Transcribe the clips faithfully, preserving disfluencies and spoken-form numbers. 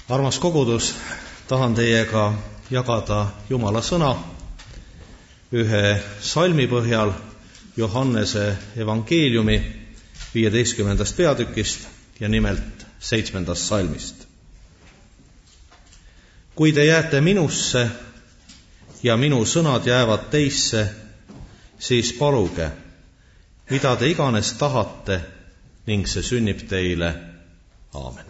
Armas kogudus, tahan teiega jagada Jumala sõna ühe salmi põhjal Johannese evangeeliumi viieteistkümnendast peatükist ja nimelt seitsmendast salmist. Kui te jääte minusse ja minu sõnad jäävad teisse, siis paluge, mida te iganes tahate, ning see sünnib teile. Aamen.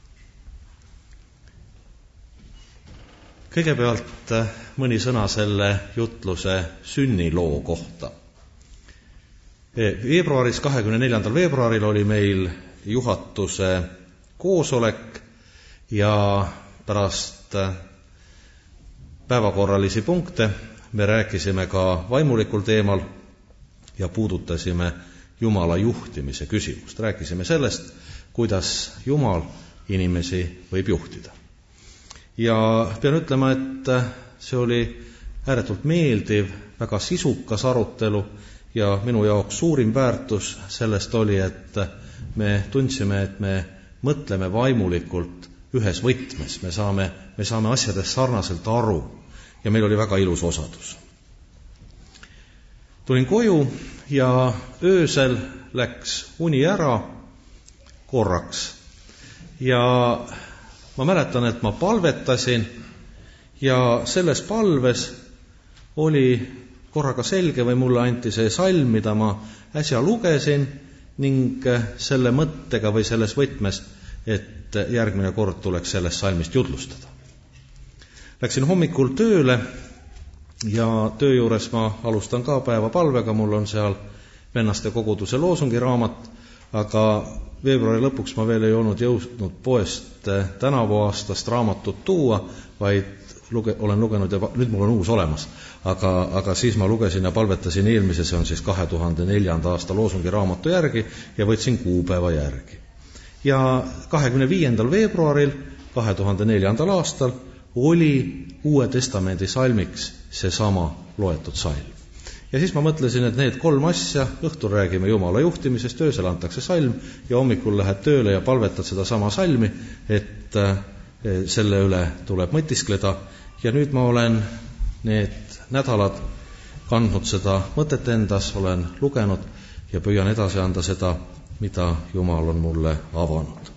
Kõigepealt mõni sõna selle jutluse sünniloo kohta. Veebruaris, kahekümne neljandal veebruaril oli meil juhatuse koosolek ja pärast päevakorralisi punkte me rääkisime ka vaimulikul teemal ja puudutasime Jumala juhtimise küsimust. Rääkisime sellest, kuidas Jumal inimesi võib juhtida. Ja pean ütlema, et see oli ääretult meeldiv, väga sisukas arutelu ja minu jaoks suurim väärtus sellest oli, et me tundsime, et me mõtleme vaimulikult ühes võtmes. Me saame, me saame asjadest sarnaselt aru ja meil oli väga ilus osadus. Tulin koju ja öösel läks uni ära korraks ja ma mäletan, et ma palvetasin ja selles palves oli korraga selge või mulle anti see salm, mida ma äsja lugesin ning selle mõttega või selles võtmes, et järgmine kord tuleks sellest salmist jutlustada. Läksin hommikul tööle ja töö juures ma alustan ka päeva palvega, mul on seal vennaste koguduse loosungiraamat, aga veebruari lõpuks ma veel ei olnud jõudnud poest tänavu aastast raamatut tuua, vaid luge, olen lugenud ja nüüd mul on uus olemas. Aga, aga siis ma lugesin ja palvetasin eelmise, see on siis kahe tuhande neljanda aasta loosungiraamatu järgi ja võtsin kuupäeva järgi. Ja kahekümne viiendal veebruaril kahe tuhande neljandal aastal oli Uue Testamendi salmiks seesama loetud salm. Ja siis ma mõtlesin, et need kolm asja, õhtul räägime Jumala juhtimisest, öösel antakse salm ja hommikul lähed tööle ja palvetad seda sama salmi, et selle üle tuleb mõtiskleda. Ja nüüd ma olen need nädalad kandnud seda mõtet endas, olen lugenud ja püüan edasi anda seda, mida Jumal on mulle avanud.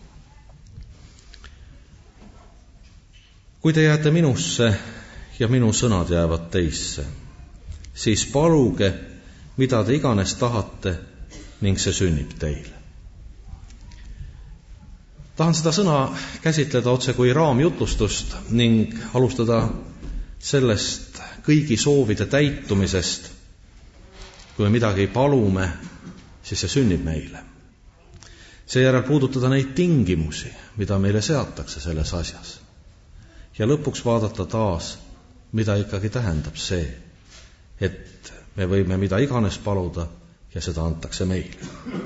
Kui te jääte minusse ja minu sõnad jäävad teisse, siis paluge, mida te iganes tahate, ning see sünnib teile. Tahan seda sõna käsitleda otse kui raamjutlustust ning alustada sellest kõigi soovide täitumisest. Kui me midagi palume, siis see sünnib meile. Seejärel puudutada neid tingimusi, mida meile seatakse selles asjas. Ja lõpuks vaadata taas, mida ikkagi tähendab see, et me võime mida iganes paluda ja seda antakse meile.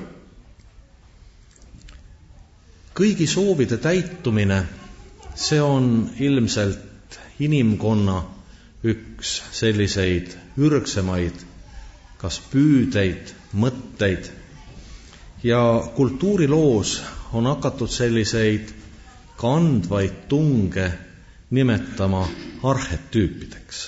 Kõigi soovide täitumine, see on ilmselt inimkonna üks selliseid ürgsemaid, kas püüdeid, mõtteid. Ja kultuuriloos on hakatud selliseid kandvaid tunge nimetama arhetüüpideks.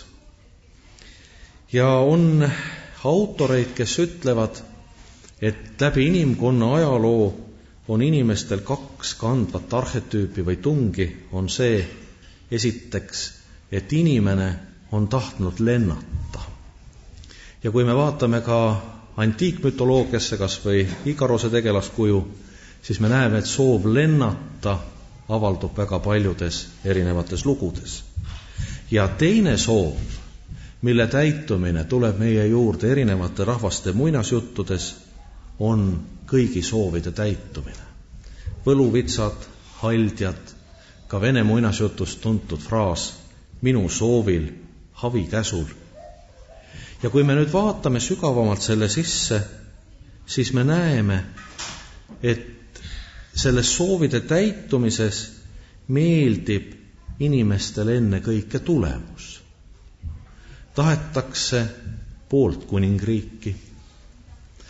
Ja on autoreid, kes ütlevad, et läbi inimkonna ajaloo on inimestel kaks kandvat arhetüüpi või tungi, on see esiteks, et inimene on tahtnud lennata. Ja kui me vaatame ka antiikmütoloogiasse, kas või Ikarose tegelaskuju, siis me näeme, et soov lennata avaldub väga paljudes erinevates lugudes. Ja teine soov, mille täitumine tuleb meie juurde erinevate rahvaste muinasjuttudes, on kõigi soovide täitumine. Võluvitsad, haldjad, ka vene muinasjutust tuntud fraas minu soovil, havi käsul. Ja kui me nüüd vaatame sügavamalt selle sisse, siis me näeme, et selles soovide täitumises meeldib inimestele enne kõike tulemus. Tahetakse poolt kuningriiki,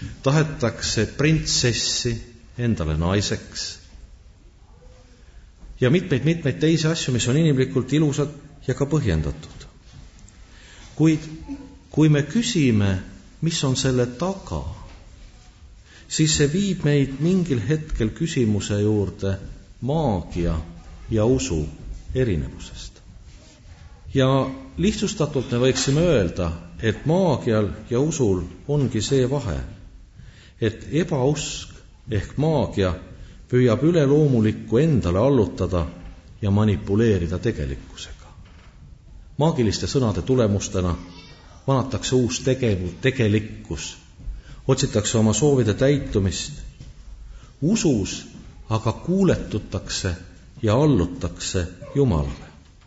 tahetakse printsessi endale naiseks, ja mitmeid-mitmeid teisi asju, mis on inimlikult ilusad ja ka põhjendatud. Kuid kui me küsime, mis on selle taga, siis see viib meid mingil hetkel küsimuse juurde maagia ja usu erinevusest. Ja lihtsustatult me võiksime öelda, et maagial ja usul ongi see vahe, et ebausk ehk maagia püüab üleloomulikku endale allutada ja manipuleerida tegelikkusega. Maagiliste sõnade tulemustena vanatakse uus tegev, tegelikkus, otsitakse oma soovide täitumist. Usus aga kuuletutakse ja allutakse Jumalale.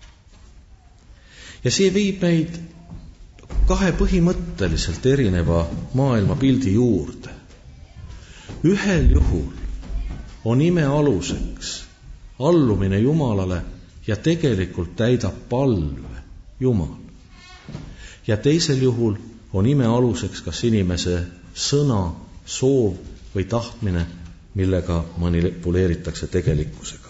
Ja see viib meid kahe põhimõtteliselt erineva maailmapildi juurde. Ühel juhul on ime aluseks allumine Jumalale ja tegelikult täidab palve Jumal. Ja teisel juhul on ime aluseks kas inimese sõna, soov või tahtmine, millega manipuleeritakse tegelikkusega.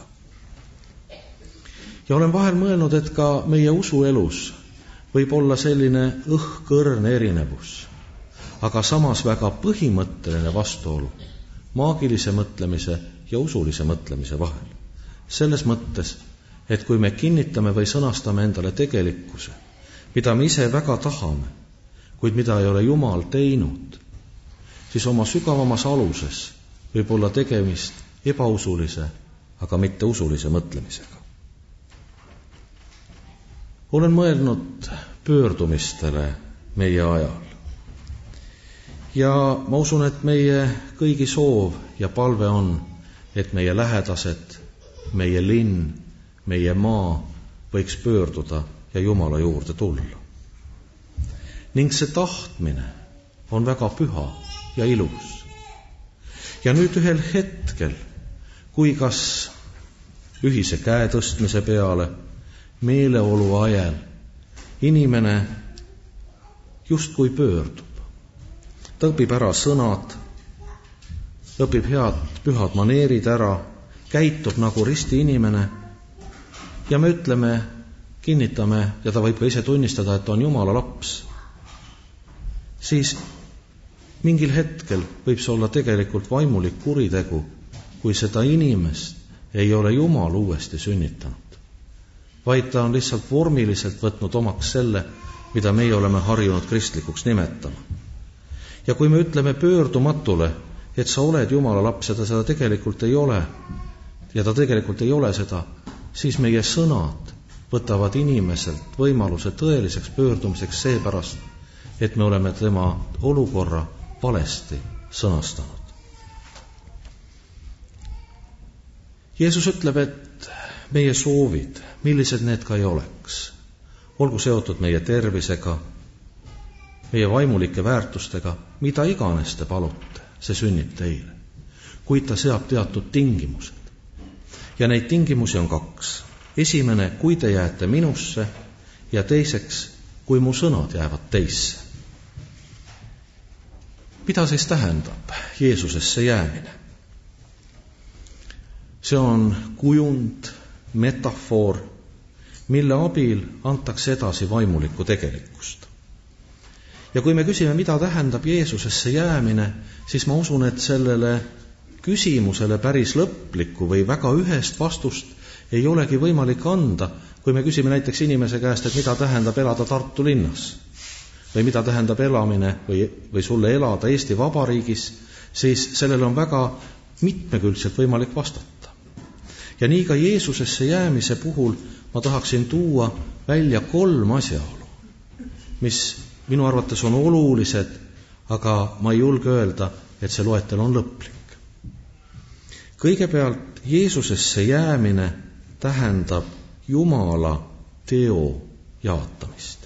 Ja olen vahel mõelnud, et ka meie usuelus võib olla selline õhkõrn erinevus, aga samas väga põhimõtteline vastuolu maagilise mõtlemise ja usulise mõtlemise vahel. Selles mõttes, et kui me kinnitame või sõnastame endale tegelikkuse, mida me ise väga tahame, kuid mida ei ole Jumal teinud, siis oma sügavamas aluses võib olla tegemist ebausulise, aga mitte usulise mõtlemisega. Olen mõelnud pöördumistele meie ajal. Ja ma usun, et meie kõigi soov ja palve on, et meie lähedased, meie linn, meie maa võiks pöörduda ja Jumala juurde tulla. Ning see tahtmine on väga püha ja ilus. Ja nüüd ühel hetkel, kui kas ühise käe tõstmise peale, meeleolu ajal, inimene justkui pöördub. Ta õpib ära sõnad, õpib head pühad maneerid ära, käitub nagu risti inimene ja me ütleme, kinnitame ja ta võib ka ise tunnistada, et on Jumala laps. Siis mingil hetkel võib see olla tegelikult vaimulik kuritegu, kui seda inimest ei ole Jumal uuesti sünnitanud, vaid ta on lihtsalt vormiliselt võtnud omaks selle, mida meie oleme harjunud kristlikuks nimetama. Ja kui me ütleme pöördumatule, et sa oled Jumala laps ja ta seda tegelikult ei ole, ja ta tegelikult ei ole seda, siis meie sõnad võtavad inimeselt võimaluse tõeliseks pöördumiseks seepärast, et me oleme tema olukorra valesti sõnastanud. Jeesus ütleb, et meie soovid, millised need ka ei oleks, olgu seotud meie tervisega, meie vaimulike väärtustega, mida iganes te palute, see sünnib teile. Kuid ta seab teatud tingimused. Ja neid tingimusi on kaks. Esimene, kui te jääte minusse, ja teiseks, kui mu sõnad jäävad teisse. Mida siis tähendab Jeesusesse jäämine? See on kujund, metafoor, mille abil antakse edasi vaimulikku tegelikkust. Ja kui me küsime, mida tähendab Jeesusesse jäämine, siis ma usun, et sellele küsimusele päris lõplikku või väga ühest vastust ei olegi võimalik anda, kui me küsime näiteks inimese käest, et mida tähendab elada Tartu linnas või mida tähendab elamine või, või sulle elada Eesti Vabariigis, siis sellele on väga mitmekülgselt võimalik vastata. Ja nii ka Jeesusesse jäämise puhul ma tahaksin tuua välja kolm asjaolu, mis minu arvates on olulised, aga ma ei julge öelda, et see loetel on lõplik. Kõigepealt Jeesusesse jäämine tähendab Jumala teo jaatamist.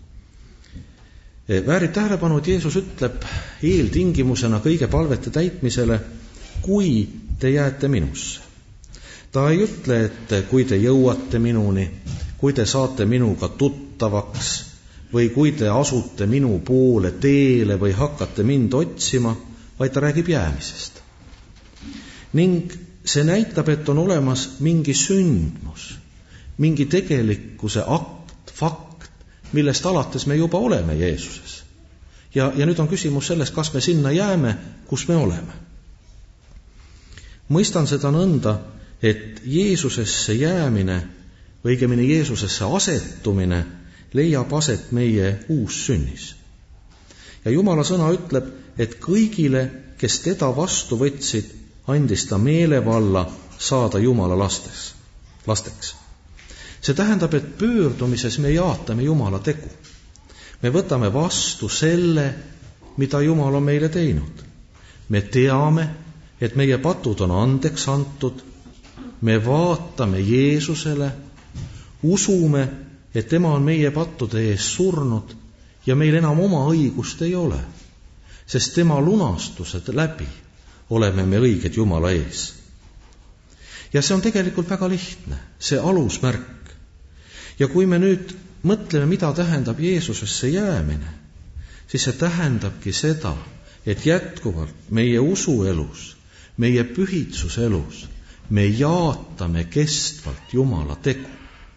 Väärib tähelepanu, et Jeesus ütleb eeltingimusena kõige palvete täitmisele, kui te jääte minusse. Ta ei ütle, et kui te jõuate minuni, kui te saate minuga tuttavaks või kui te asute minu poole teele või hakkate mind otsima, vaid ta räägib jäämisest. Ning see näitab, et on olemas mingi sündmus, mingi tegelikkuse akt, fakt, millest alates me juba oleme Jeesuses. Ja, ja nüüd on küsimus selles, kas me sinna jääme, kus me oleme. Mõistan seda nõnda, et Jeesusesse jäämine, või õigemini Jeesusesse asetumine, leiab aset meie uussünnis. Ja Jumala sõna ütleb, et kõigile, kes teda vastu võtsid, andis ta meelevalla saada Jumala lastes, lasteks. See tähendab, et pöördumises me jaatame Jumala tegu. Me võtame vastu selle, mida Jumal on meile teinud. Me teame, et meie patud on andeks antud. Me vaatame Jeesusele, usume, et tema on meie pattude ees surnud ja meil enam oma õigust ei ole, sest tema lunastused läbi oleme me õiged Jumala ees. Ja see on tegelikult väga lihtne, see alusmärk. Ja kui me nüüd mõtleme, mida tähendab Jeesusesse jäämine, siis see tähendabki seda, et jätkuvalt meie usuelus, meie pühitsuselus, me jaatame kestvalt Jumala tegu.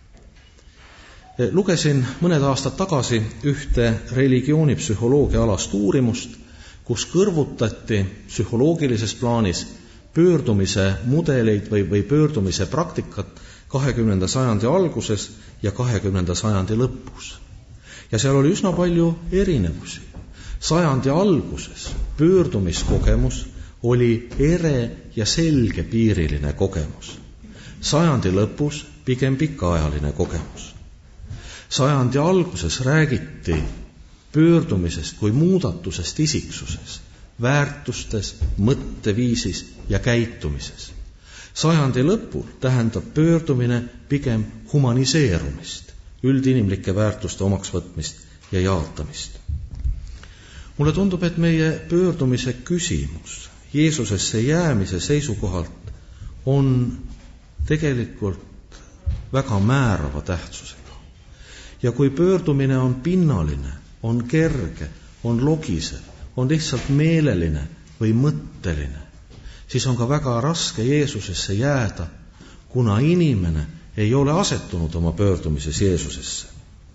Lugesin mõned aastad tagasi ühte religioonipsühholoogia alast uurimust, kus kõrvutati psühholoogilises plaanis pöördumise mudeleid või, või pöördumise praktikat kahekümnenda sajandi alguses ja kahekümnenda sajandi lõpus. Ja seal oli üsna palju erinevusi. Sajandi alguses pöördumiskogemus oli ere ja selge piiriline kogemus. Sajandi lõpus pigem pikaajaline kogemus. Sajandi alguses räägiti pöördumisest kui muudatusest isiksuses, väärtustes, mõtteviisis ja käitumises. Sajandi lõpul tähendab pöördumine pigem humaniseerumist, üldinimlike väärtuste omaksvõtmist ja jaatamist. Mulle tundub, et meie pöördumise küsimus Jeesusesse jäämise seisukohalt on tegelikult väga määrava tähtsusega. Ja kui pöördumine on pinnaline, on kerge, on logisev, on lihtsalt meeleline või mõtteline, siis on ka väga raske Jeesusesse jääda, kuna inimene ei ole asetunud oma pöördumises Jeesusesse.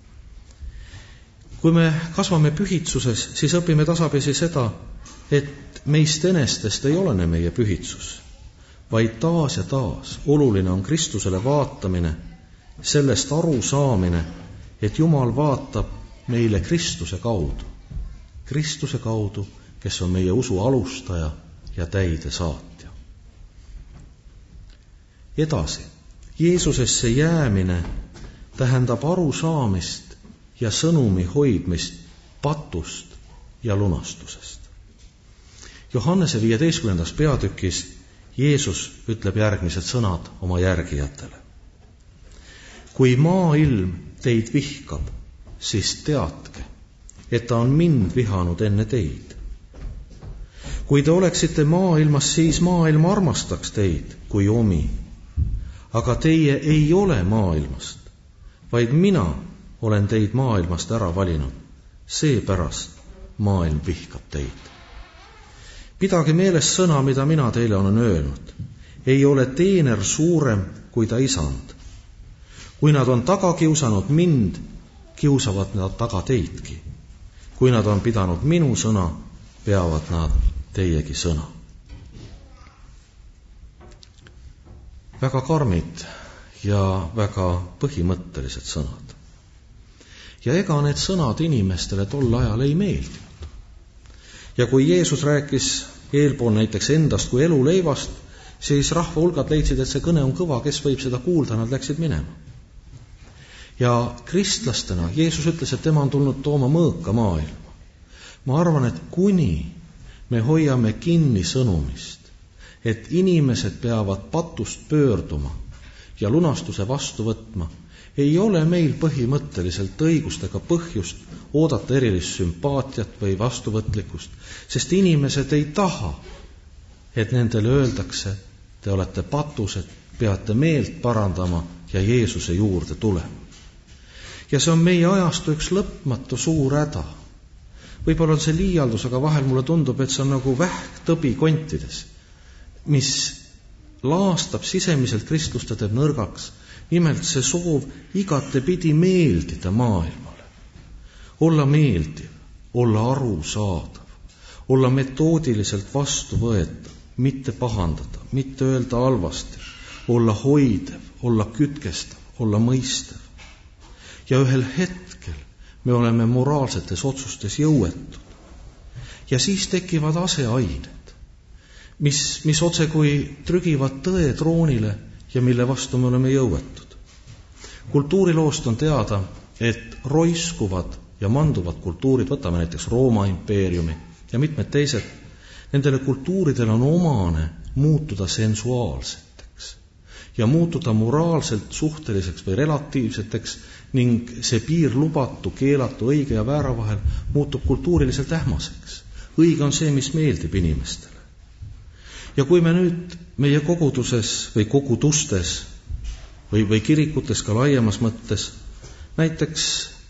Kui me kasvame pühitsuses, siis õpime tasapisi seda, et meist enestest ei olene meie pühitsus, vaid taas ja taas oluline on Kristusele vaatamine, sellest aru saamine, et Jumal vaatab meile Kristuse kaudu. Kristuse kaudu, kes on meie usu alustaja ja täidesaatja. Edasi, Jeesusesse jäämine tähendab arusaamist ja sõnumi hoidmist patust ja lunastusest. Johannese viieteistkümnendas peatükis Jeesus ütleb järgmised sõnad oma järgijatele. Kui maailm teid vihkab, siis teadke, et ta on mind vihanud enne teid. Kui te oleksite maailmas, siis maailm armastaks teid kui omi. Aga teie ei ole maailmast, vaid mina olen teid maailmast ära valinud. Seepärast maailm vihkab teid. Pidage meeles sõna, mida mina teile olen öelnud. Ei ole teener suurem kui ta isand. Kui nad on taga kiusanud mind, kiusavad nad taga teidki. Kui nad on pidanud minu sõna, peavad nad teiegi sõna. Väga karmid ja väga põhimõttelised sõnad. Ja ega need sõnad inimestele tol ajal ei meeldinud. Ja kui Jeesus rääkis eelpool näiteks endast kui eluleivast, siis rahva hulgad leidsid, et see kõne on kõva, kes võib seda kuulda, nad läksid minema. Ja kristlastena Jeesus ütles, et tema on tulnud tooma mõõka maailma. Ma arvan, et kuni me hoiame kinni sõnumist, et inimesed peavad patust pöörduma ja lunastuse vastu võtma, ei ole meil põhimõtteliselt õigust ega põhjust oodata erilist sümpaatiat või vastuvõtlikkust, sest inimesed ei taha, et nendele öeldakse, te olete patused, peate meelt parandama ja Jeesuse juurde tulema. Ja see on meie ajastu üks lõpmatu suur häda. Võib-olla on see liialdus, aga vahel mulle tundub, et see on nagu vähk tõbi kontides, mis laastab sisemiselt Kristust ja teeb nõrgaks. Nimelt see soov igatepidi meeldida maailmale. Olla meeldiv, olla arusaadav, olla metoodiliselt vastuvõetav, mitte pahandada, mitte öelda halvasti, olla hoidev, olla kütkestav, olla mõistev. Ja ühel hetkel me oleme moraalsetes otsustes jõuetud. Ja siis tekivad aseained, mis, mis otse kui trügivad tõe troonile ja mille vastu me oleme jõuetud. Kultuuriloost on teada, et roiskuvad ja manduvad kultuurid, võtame näiteks Rooma impeeriumi ja mitmed teised, nendele kultuuridele on omane muutuda sensuaalseteks ja muutuda moraalselt suhteliseks või relatiivseteks ning see piir lubatu, keelatu, õige ja väära vahel muutub kultuuriliselt ähmaseks. Õige on see, mis meeldib inimestele. Ja kui me nüüd meie koguduses või kogudustes või, või kirikutes ka laiemas mõttes näiteks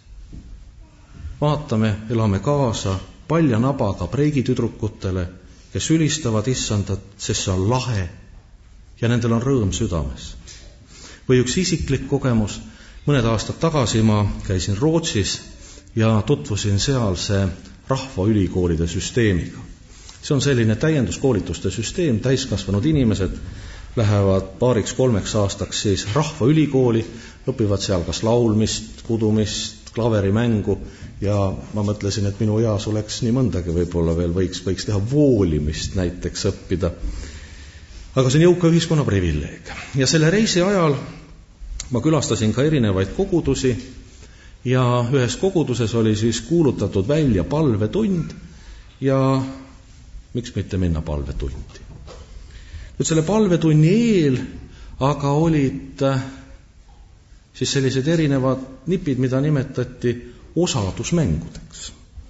vaatame, elame kaasa palja nabaga preigitüdrukutele, kes ülistavad issandat, sest see on lahe ja nendel on rõõm südames. Või üks isiklik kogemus, mõned aastad tagasi ma käisin Rootsis ja tutvusin sealse rahvaülikoolide süsteemiga. See on selline täienduskoolituste süsteem, täiskasvanud inimesed lähevad paariks kolmeks aastaks siis rahvaülikooli, õpivad seal kas laulmist, kudumist, klaverimängu ja ma mõtlesin, et minu eas oleks nii mõndagi, võib-olla veel võiks, võiks teha voolimist näiteks õppida. Aga see on jõuka ühiskonna privileeg. Ja selle reisi ajal ma külastasin ka erinevaid kogudusi ja ühes koguduses oli siis kuulutatud välja palvetund ja miks mitte minna palvetundi. Nüüd selle palvetunni eel aga olid siis sellised erinevad nipid, mida nimetati osadusmängudeks.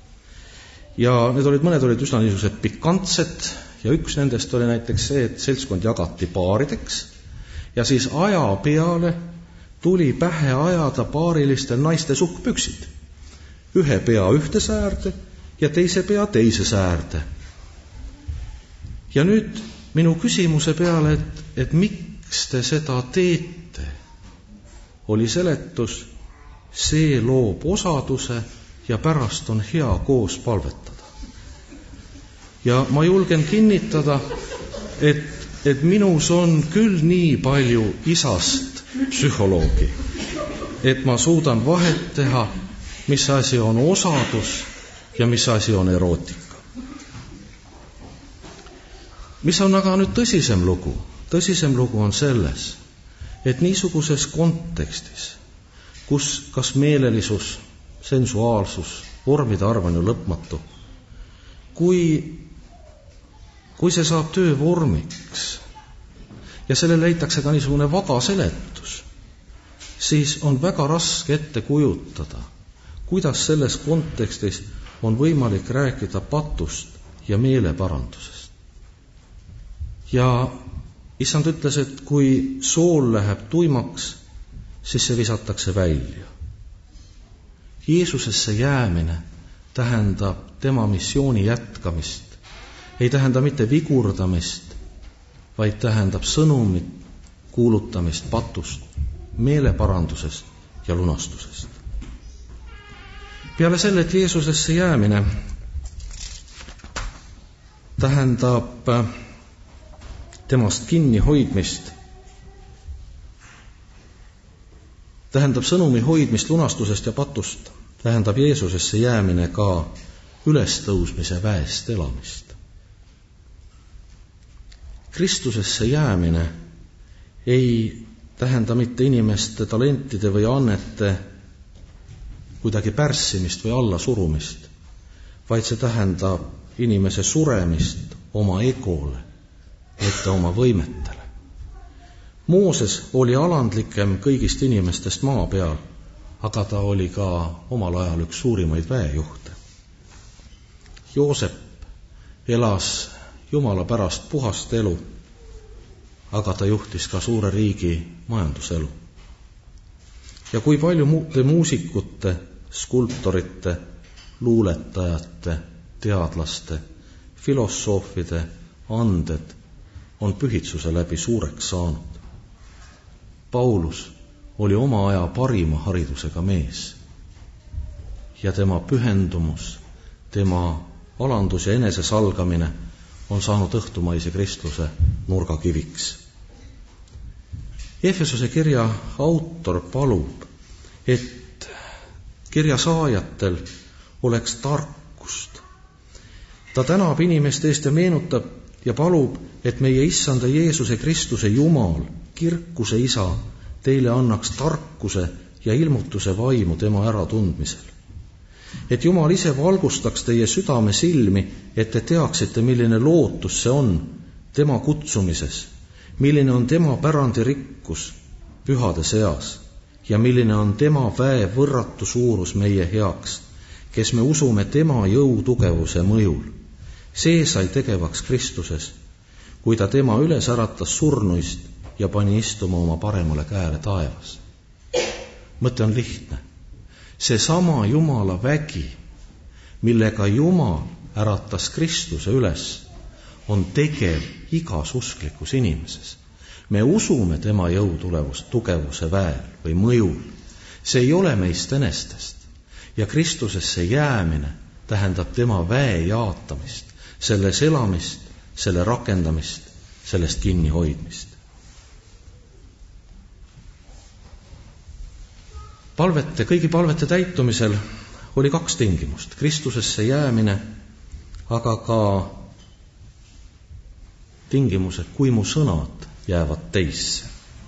Ja need olid, mõned olid üsna niisugused pikantsed ja üks nendest oli näiteks see, et seltskond jagati paarideks ja siis aja peale tuli pähe ajada paarilistel naiste suhkpüksid. Ühe pea ühte säärde ja teise pea teise säärde. Ja nüüd minu küsimuse peale, et, et miks te seda teete, oli seletus, see loob osaduse ja pärast on hea koos palvetada. Ja ma julgen kinnitada, et, et minus on küll nii palju isast psühholoogi, et ma suudan vahet teha, mis asi on osadus ja mis asi on erootika. Mis on aga nüüd tõsisem lugu? Tõsisem lugu on selles, et niisuguses kontekstis, kus kas meelelisus, sensuaalsus, vormide arv on ju lõpmatu, kui, kui see saab töö vormiks ja selle leitakse ka niisugune vaga seletus, siis on väga raske ette kujutada, kuidas selles kontekstis on võimalik rääkida patust ja meeleparandusest. Ja issand ütles, et kui sool läheb tuimaks, siis see visatakse välja. Jeesusesse jäämine tähendab tema missiooni jätkamist, ei tähenda mitte vigurdamist, vaid tähendab sõnumit, kuulutamist patust, meeleparandusest ja lunastusest. Peale selle, et Jeesusesse jäämine tähendab temast kinni hoidmist, tähendab sõnumi hoidmist lunastusest ja patust, tähendab Jeesusesse jäämine ka ülestõusmise väest elamist. Kristusesse jäämine ei tähenda mitte inimeste talentide või annete kuidagi pärssimist või allasurumist, vaid see tähendab inimese suremist oma egole, ette oma võimetele. Mooses oli alandlikem kõigist inimestest maa peal, aga ta oli ka omal ajal üks suurimaid väejuhte. Joosep elas Jumala pärast puhast elu, aga ta juhtis ka suure riigi majanduselu. Ja kui palju muude muusikute, skulptorite, luuletajate, teadlaste, filosoofide anded on pühitsuse läbi suureks saanud. Paulus oli oma aja parima haridusega mees ja tema pühendumus, tema alandus ja enesesalgamine on saanud õhtumaise kristluse nurgakiviks. Efesuse kirja autor palub, et kirja saajatel oleks tarkust. Ta tänab inimeste eest ja meenutab ja palub, et meie issanda Jeesuse Kristuse Jumal, kirkuse isa, teile annaks tarkuse ja ilmutuse vaimu tema äratundmisel. Et Jumal ise valgustaks teie südame silmi, et te teaksite, milline lootus see on tema kutsumises, milline on tema pärandi rikkus pühade seas ja milline on tema väe võrratu suurus meie heaks, kes me usume tema jõutugevuse mõjul. See sai tegevaks Kristuses, kui ta tema üles äratas surnuist ja pani istuma oma paremale käele taevas. Mõte on lihtne. See sama Jumala vägi, millega Jumal äratas Kristuse üles, on tegev igas usklikus inimeses. Me usume tema jõutugevuse väel või mõjul. See ei ole meist enestest. Ja Kristusesse jäämine tähendab tema väe jaatamist, selles elamist, selle rakendamist, sellest kinni hoidmist. Palvete, kõigi palvete täitumisel oli kaks tingimust. Kristusesse jäämine, aga ka tingimused, kui mu sõnad jäävad teisse.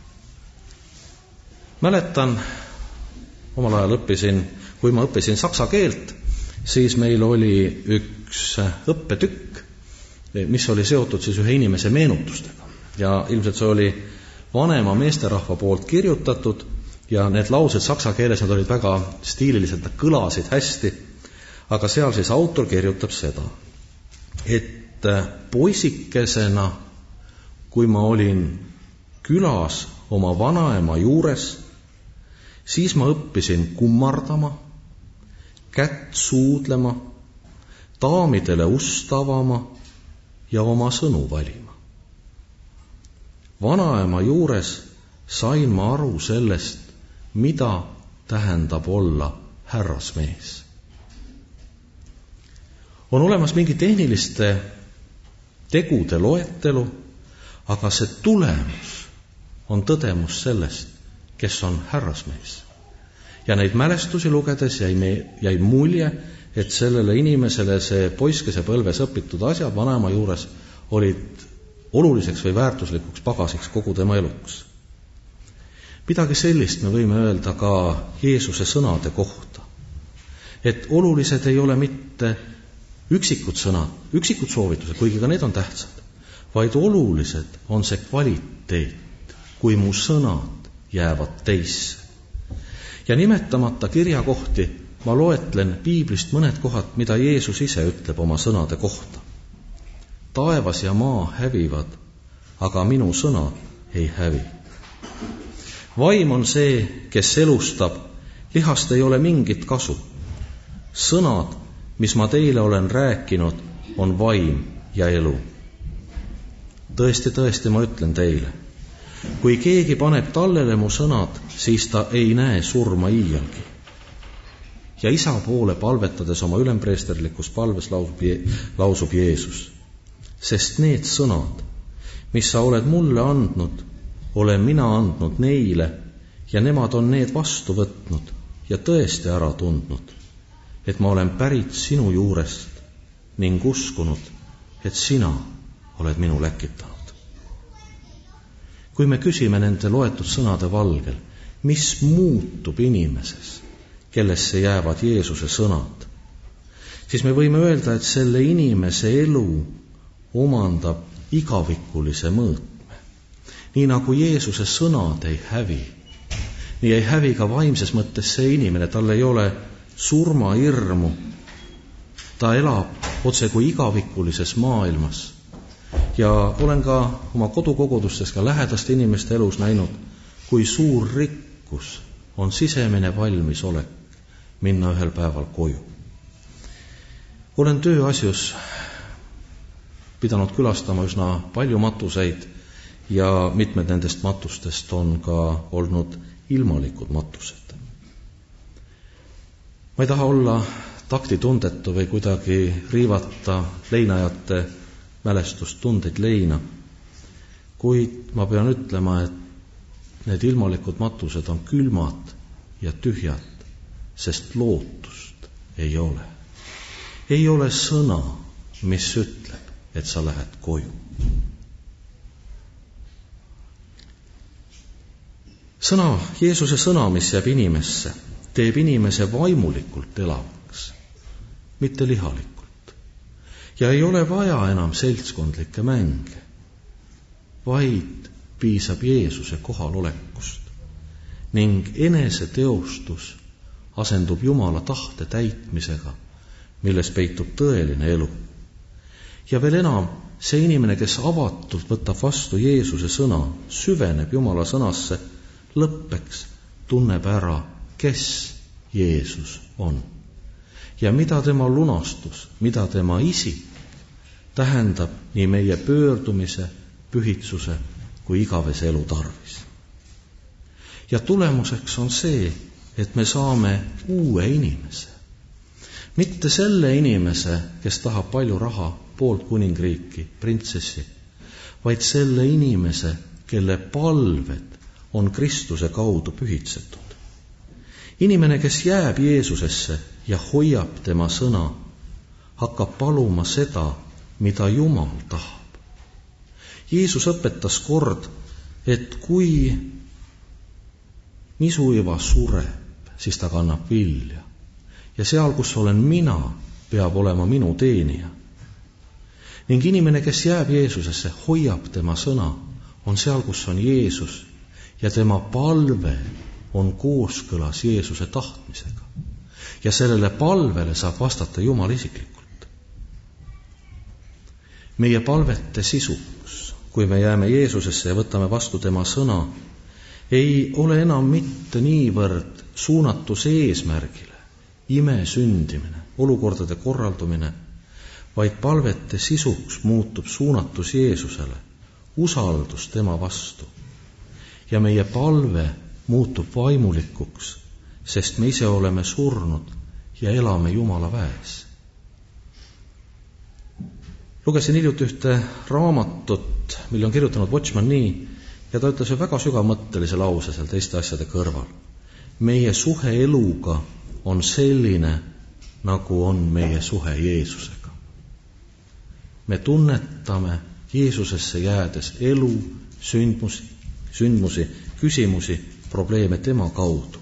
Mäletan, omal ajal õppisin, kui ma õppisin saksa keelt, siis meil oli üks õppetükk, mis oli seotud siis ühe inimese meenutustega. Ja ilmselt see oli vanema meesterahva poolt kirjutatud ja need laused saksa keeles, nad olid väga stiililised, nad kõlasid hästi, aga seal siis autor kirjutab seda, et poisikesena, kui ma olin külas oma vanaema juures, siis ma õppisin kummardama, kätt suudlema, daamidele ust avama ja oma sõnu valima. Vanaema juures sain ma aru sellest, mida tähendab olla härrasmees. On olemas mingi tehniliste tegude loetelu, aga see tulemus on tõdemus sellest, kes on härrasmees. Ja neid mälestusi lugedes jäi, me, jäi mulje, et sellele inimesele see poiskese põlves õpitud asjad vanaema juures olid oluliseks või väärtuslikuks pagasiks kogu tema eluks. Midagi sellist me võime öelda ka Jeesuse sõnade kohta. Et olulised ei ole mitte üksikud sõnad, üksikud soovitused, kuigi ka need on tähtsad, vaid olulised on see kvaliteet, kui mu sõnad jäävad teisse. Ja nimetamata kirjakohti ma loetlen piiblist mõned kohad, mida Jeesus ise ütleb oma sõnade kohta. Taevas ja maa hävivad, aga minu sõna ei hävi. Vaim on see, kes elustab, lihast ei ole mingit kasu. Sõnad, mis ma teile olen rääkinud, on vaim ja elu. Tõesti, tõesti, ma ütlen teile, kui keegi paneb tallele mu sõnad, siis ta ei näe surma iialgi. Ja isa poole palvetades oma ülempreesterlikus palves lausub, lausub Jeesus, sest need sõnad, mis sa oled mulle andnud, olen mina andnud neile ja nemad on need vastu võtnud ja tõesti ära tundnud, et ma olen pärit sinu juurest ning uskunud, et sina oled minu läkitanud. Kui me küsime nende loetud sõnade valgel, mis muutub inimeses, kellesse jäävad Jeesuse sõnad, siis me võime öelda, et selle inimese elu omandab igavikulise mõõtme. Nii nagu Jeesuse sõnad ei hävi, nii ei hävi ka vaimses mõttes see inimene, tal ei ole surmahirmu. Ta elab otse kui igavikulises maailmas. Ja olen ka oma kodukogudustes ka lähedaste inimeste elus näinud, kui suur rikkus on sisemine valmisolek minna ühel päeval koju. Olen tööasjus pidanud külastama üsna palju matuseid ja mitmed nendest matustest on ka olnud ilmalikud matused. Ma ei taha olla taktitundetu või kuidagi riivata leinajate mälestustundeid leina, kuid ma pean ütlema, et need ilmalikud matused on külmad ja tühjad, sest lootust ei ole. Ei ole sõna, mis ütleb, et sa lähed koju. Sõna, Jeesuse sõna, mis jääb inimesse, teeb inimese vaimulikult elavaks, mitte lihalikult. Ja ei ole vaja enam seltskondlikke mänge, vaid piisab Jeesuse kohalolekust ning eneseteostus asendub Jumala tahte täitmisega, milles peitub tõeline elu. Ja veel enam, see inimene, kes avatult võtab vastu Jeesuse sõna, süveneb Jumala sõnasse, lõppeks tunneb ära, kes Jeesus on ja mida tema lunastus, mida tema isik tähendab nii meie pöördumise, pühitsuse kui igavese elu tarvis. Ja tulemuseks on see, et me saame uue inimese. Mitte selle inimese, kes tahab palju raha, poolt kuningriiki, printsessi, vaid selle inimese, kelle palved on Kristuse kaudu pühitsetud. Inimene, kes jääb Jeesusesse ja hoiab tema sõna, hakkab paluma seda, mida Jumal tahab. Jeesus õpetas kord, et kui nisuiva sureb, siis ta kannab vilja. Ja seal, kus olen mina, peab olema minu teenija. Ning inimene, kes jääb Jeesusesse, hoiab tema sõna, on seal, kus on Jeesus, ja tema palve on kooskõlas Jeesuse tahtmisega. Ja sellele palvele saab vastata Jumal isiklikult. Meie palvete sisukus, kui me jääme Jeesusesse ja võtame vastu tema sõna, ei ole enam mitte niivõrd suunatus eesmärgile, ime sündimine, olukordade korraldumine, vaid palvete sisuks muutub suunatus Jeesusele, usaldus tema vastu. Ja meie palve muutub vaimulikuks, sest me ise oleme surnud ja elame Jumala väes. Lugesin hiljuti ühte raamatut, mille on kirjutanud Watchman Nee, ja ta ütles väga sügavmõttelise lause seal teiste asjade kõrval. Meie suhe eluga on selline, nagu on meie suhe Jeesusega. Me tunnetame Jeesusesse jäädes elu, sündmusi, sündmusi, küsimusi, probleeme tema kaudu.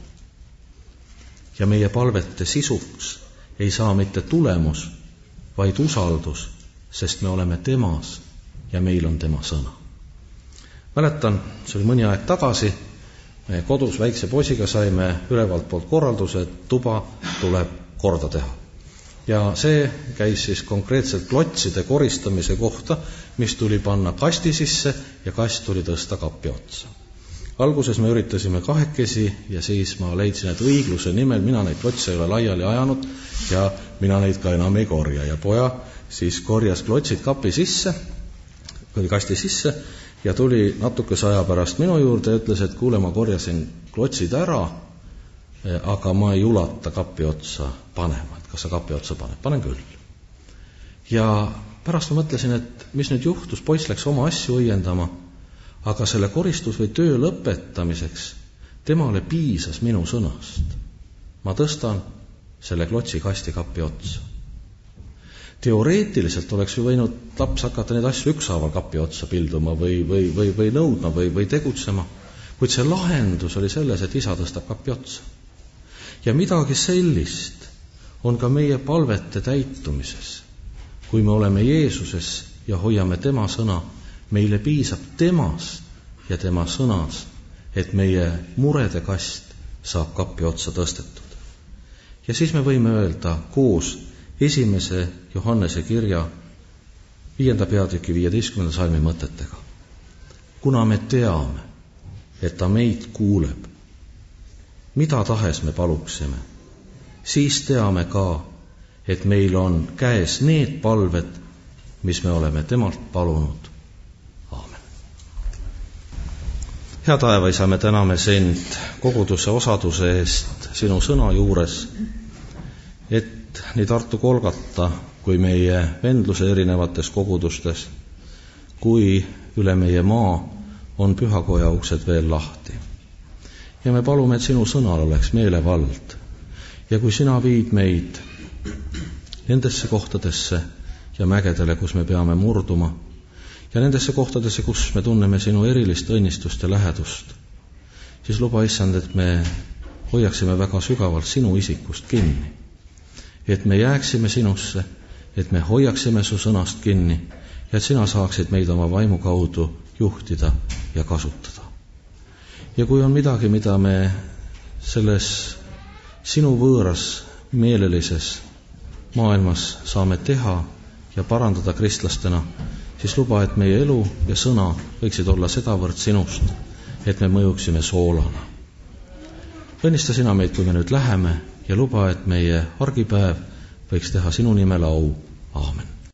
Ja meie palvete sisuks ei saa mitte tulemus, vaid usaldus, sest me oleme temas ja meil on tema sõna. Mäletan, see oli mõni aeg tagasi, meie kodus väikse poisiga saime ülevalt poolt korralduse, et tuba tuleb korda teha. Ja see käis siis konkreetselt klotside koristamise kohta, mis tuli panna kasti sisse ja kast tuli tõsta kapi otsa. Alguses me üritasime kahekesi ja siis ma leidsin, et õigluse nimel mina neid klotse ei ole laiali ajanud ja mina neid ka enam ei korja. Ja poja siis korjas klotsid kapi sisse, kasti sisse ja tuli natuke aja pärast minu juurde ja ütles, et kuule, ma korjasin klotsid ära, aga ma ei ulata kapi otsa panema. Et kas sa kapi otsa paned? Panen küll. Ja pärast ma mõtlesin, et mis nüüd juhtus, poiss läks oma asju õiendama, aga selle koristus või töö lõpetamiseks temale piisas minu sõnast. Ma tõstan selle klotsi kasti kapi otsa. Teoreetiliselt oleks ju võinud laps hakata neid asju ükshaaval kapi otsa pilduma või, või, või, või nõudma või, või tegutsema, kuid see lahendus oli selles, et isa tõstab kapi otsa. Ja midagi sellist on ka meie palvete täitumises. Kui me oleme Jeesuses ja hoiame tema sõna, meile piisab temast ja tema sõnas, et meie murede kast saab kapi otsa tõstetud. Ja siis me võime öelda koos esimese Johannese kirja viienda peatüki viieteistkümnenda salmi mõtetega. Kuna me teame, et ta meid kuuleb, mida tahes me paluksime, siis teame ka, et meil on käes need palved, mis me oleme temalt palunud. Aamen. Hea taevaisa, me täname sind koguduse osaduse eest sinu sõna juures, et nii Tartu Kolgata kui meie vendluse erinevates kogudustes, kui üle meie maa on pühakoja uksed veel lahti. Ja me palume, et sinu sõnal oleks meelevald. Ja kui sina viid meid nendesse kohtadesse ja mägedele, kus me peame murduma, ja nendesse kohtadesse, kus me tunneme sinu erilist õnnistust ja lähedust, siis luba, Issand, et me hoiaksime väga sügavalt sinu isikust kinni. Et me jääksime sinusse, et me hoiaksime su sõnast kinni ja et sina saaksid meid oma vaimu kaudu juhtida ja kasutada. Ja kui on midagi, mida me selles sinu võõras meelelises maailmas saame teha ja parandada kristlastena, siis luba, et meie elu ja sõna võiksid olla sedavõrd sinust, et me mõjuksime soolana. Õnnista sina meid, kui me nüüd läheme, ja luba, et meie argipäev võiks teha sinu nimele au. Aamen.